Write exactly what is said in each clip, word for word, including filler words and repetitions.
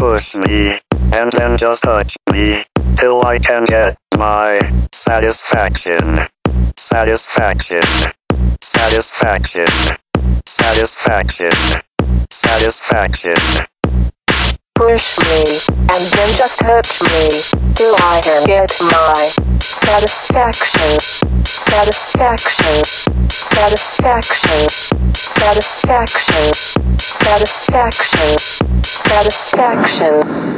Push me, and then just touch me, till I can get my satisfaction. Satisfaction. Satisfaction. Satisfaction. Satisfaction. Push me, and then just touch me, till I can get my satisfaction. Satisfaction. Satisfaction. Satisfaction. Satisfaction. Satisfaction.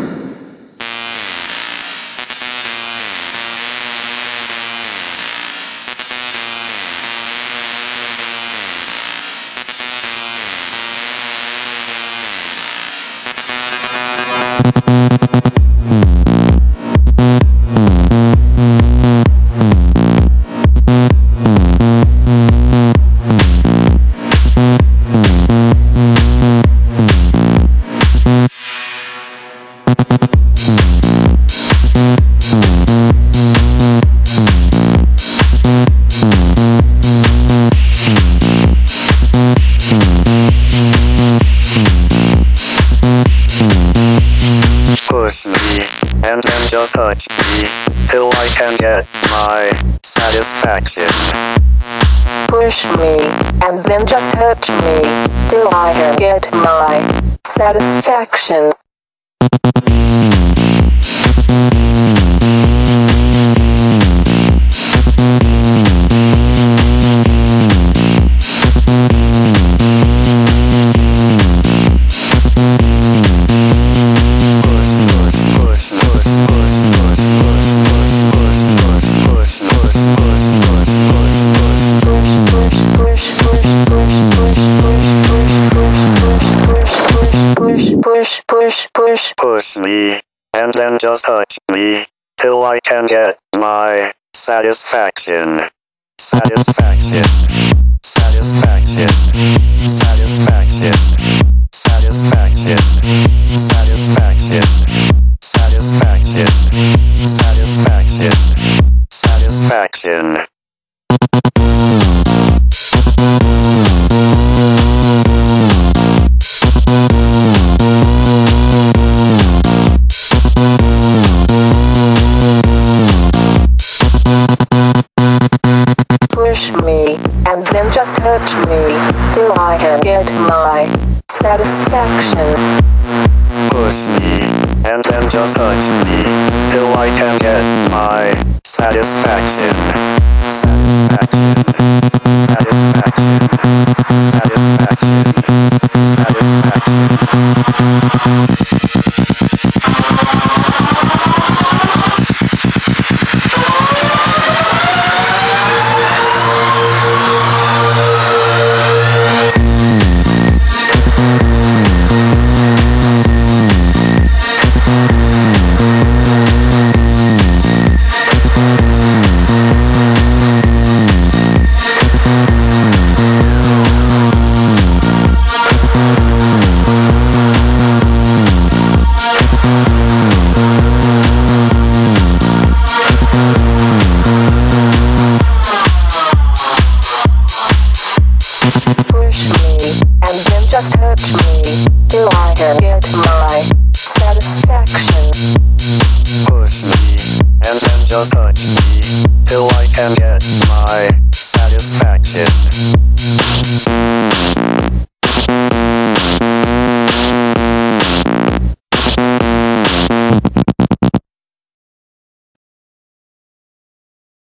Push me, and then just touch me, till I can get my satisfaction. Push me, and then just touch me, till I can get my satisfaction. Push, push, push. Push me, and then just touch me, till I can get my satisfaction. Satisfaction. Satisfaction. Satisfaction. Satisfaction. Satisfaction. Satisfaction. Satisfaction. Satisfaction. Push me, and then just touch me, till I can get my satisfaction. Push me, and then just touch me, till I can get my satisfaction. Satisfaction. Satisfaction. Satisfaction. Push me, and then just touch me, till I can get my satisfaction. Push me, and then just touch me, till I can get my satisfaction.